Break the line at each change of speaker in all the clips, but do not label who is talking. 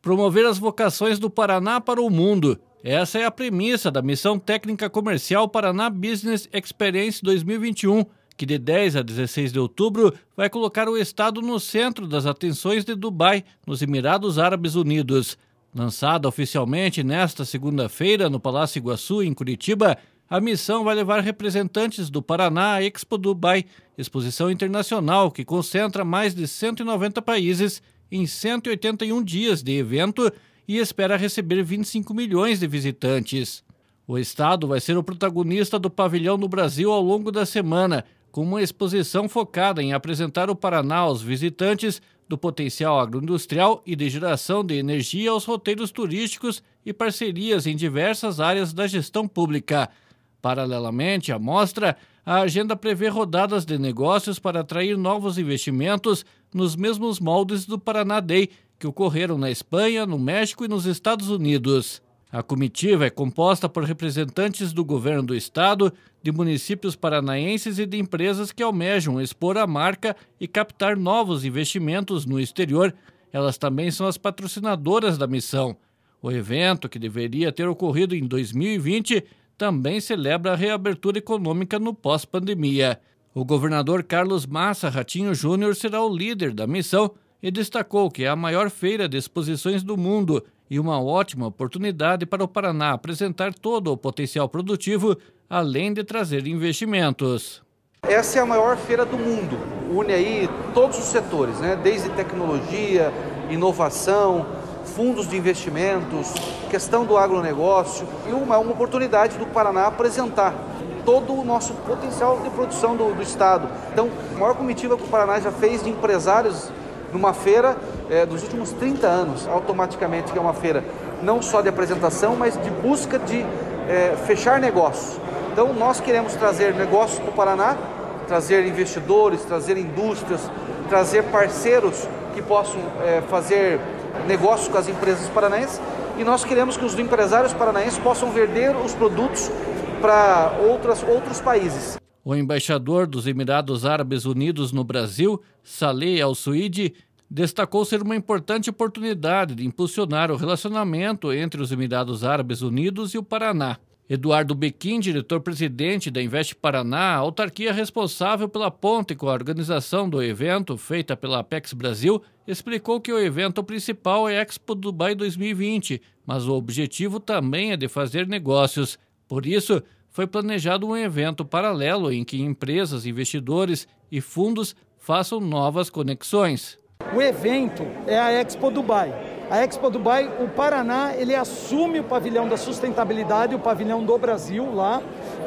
Promover as vocações do Paraná para o mundo. Essa é a premissa da Missão Técnica Comercial Paraná Business Experience 2021, que de 10 a 16 de outubro vai colocar o estado no centro das atenções de Dubai, nos Emirados Árabes Unidos. Lançada oficialmente nesta segunda-feira no Palácio Iguaçu, em Curitiba, a missão vai levar representantes do Paraná à Expo Dubai, exposição internacional que concentra mais de 190 países em 181 dias de evento e espera receber 25 milhões de visitantes. O estado vai ser o protagonista do Pavilhão do Brasil ao longo da semana, com uma exposição focada em apresentar o Paraná aos visitantes, do potencial agroindustrial e de geração de energia aos roteiros turísticos e parcerias em diversas áreas da gestão pública. Paralelamente à mostra, a agenda prevê rodadas de negócios para atrair novos investimentos nos mesmos moldes do Paraná Day, que ocorreram na Espanha, no México e nos Estados Unidos. A comitiva é composta por representantes do governo do estado, de municípios paranaenses e de empresas que almejam expor a marca e captar novos investimentos no exterior. Elas também são as patrocinadoras da missão. O evento, que deveria ter ocorrido em 2020, também celebra a reabertura econômica no pós-pandemia. O governador Carlos Massa Ratinho Júnior será o líder da missão e destacou que é a maior feira de exposições do mundo e uma ótima oportunidade para o Paraná apresentar todo o potencial produtivo, além de trazer investimentos.
Essa é a maior feira do mundo, une aí todos os setores, desde tecnologia, inovação, fundos de investimentos, questão do agronegócio e uma oportunidade do Paraná apresentar todo o nosso potencial de produção do estado. Então, a maior comitiva que o Paraná já fez de empresários numa feira dos últimos 30 anos, automaticamente, que é uma feira não só de apresentação, mas de busca de fechar negócios. Então, nós queremos trazer negócios para o Paraná, trazer investidores, trazer indústrias, trazer parceiros que possam fazer negócios com as empresas paranaenses, e nós queremos que os empresários paranaenses possam vender os produtos para outros países.
O embaixador dos Emirados Árabes Unidos no Brasil, Saleh Al-Suidi, destacou ser uma importante oportunidade de impulsionar o relacionamento entre os Emirados Árabes Unidos e o Paraná. Eduardo Bequim, diretor-presidente da Invest Paraná, autarquia responsável pela ponte com a organização do evento, feita pela Apex Brasil, explicou que o evento principal é Expo Dubai 2020, mas o objetivo também é de fazer negócios. Por isso, foi planejado um evento paralelo em que empresas, investidores e fundos façam novas conexões.
O evento é a Expo Dubai. A Expo Dubai, o Paraná, ele assume o pavilhão da sustentabilidade, o pavilhão do Brasil lá,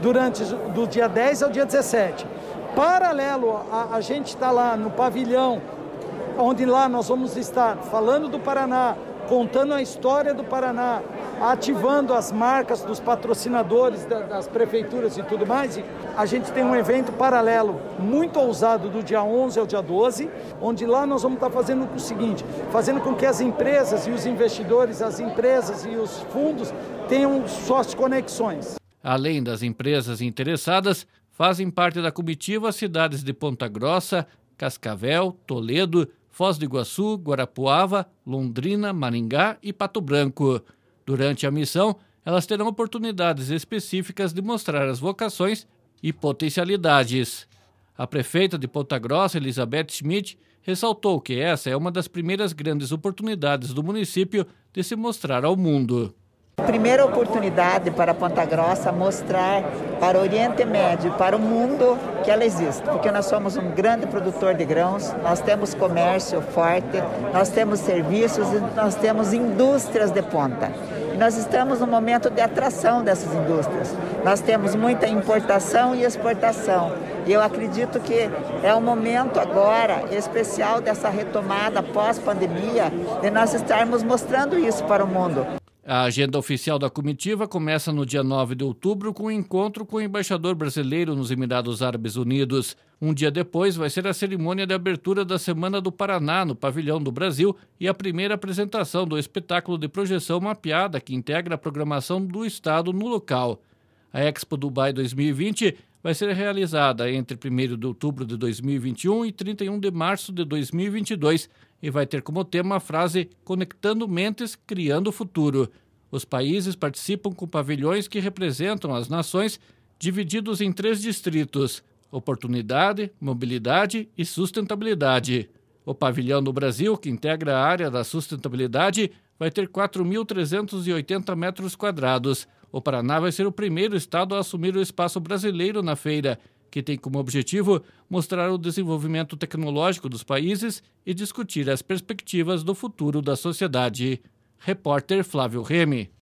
do dia 10 ao dia 17. Paralelo, a gente está lá no pavilhão, onde lá nós vamos estar falando do Paraná, contando a história do Paraná, ativando as marcas dos patrocinadores das prefeituras e tudo mais. E a gente tem um evento paralelo muito ousado do dia 11 ao dia 12, onde lá nós vamos estar fazendo o seguinte, fazendo com que as empresas e os investidores, as empresas e os fundos tenham suas conexões.
Além das empresas interessadas, fazem parte da comitiva as cidades de Ponta Grossa, Cascavel, Toledo, Foz do Iguaçu, Guarapuava, Londrina, Maringá e Pato Branco. Durante a missão, elas terão oportunidades específicas de mostrar as vocações e potencialidades. A prefeita de Ponta Grossa, Elizabeth Schmidt, ressaltou que essa é uma das primeiras grandes oportunidades do município de se mostrar ao mundo.
Primeira oportunidade para Ponta Grossa mostrar para o Oriente Médio e para o mundo que ela existe, porque nós somos um grande produtor de grãos, nós temos comércio forte, nós temos serviços e nós temos indústrias de ponta. E nós estamos no momento de atração dessas indústrias. Nós temos muita importação e exportação. E eu acredito que é um momento agora especial dessa retomada pós-pandemia de nós estarmos mostrando isso para o mundo.
A agenda oficial da comitiva começa no dia 9 de outubro com o encontro com o embaixador brasileiro nos Emirados Árabes Unidos. Um dia depois vai ser a cerimônia de abertura da Semana do Paraná no Pavilhão do Brasil e a primeira apresentação do espetáculo de projeção mapeada que integra a programação do estado no local. A Expo Dubai 2020 vai ser realizada entre 1º de outubro de 2021 e 31 de março de 2022 e vai ter como tema a frase "Conectando mentes, criando futuro". Os países participam com pavilhões que representam as nações, divididos em 3 distritos: oportunidade, mobilidade e sustentabilidade. O pavilhão do Brasil, que integra a área da sustentabilidade, vai ter 4.380 metros quadrados. O Paraná vai ser o primeiro estado a assumir o espaço brasileiro na feira, que tem como objetivo mostrar o desenvolvimento tecnológico dos países e discutir as perspectivas do futuro da sociedade. Repórter Flávio Remy.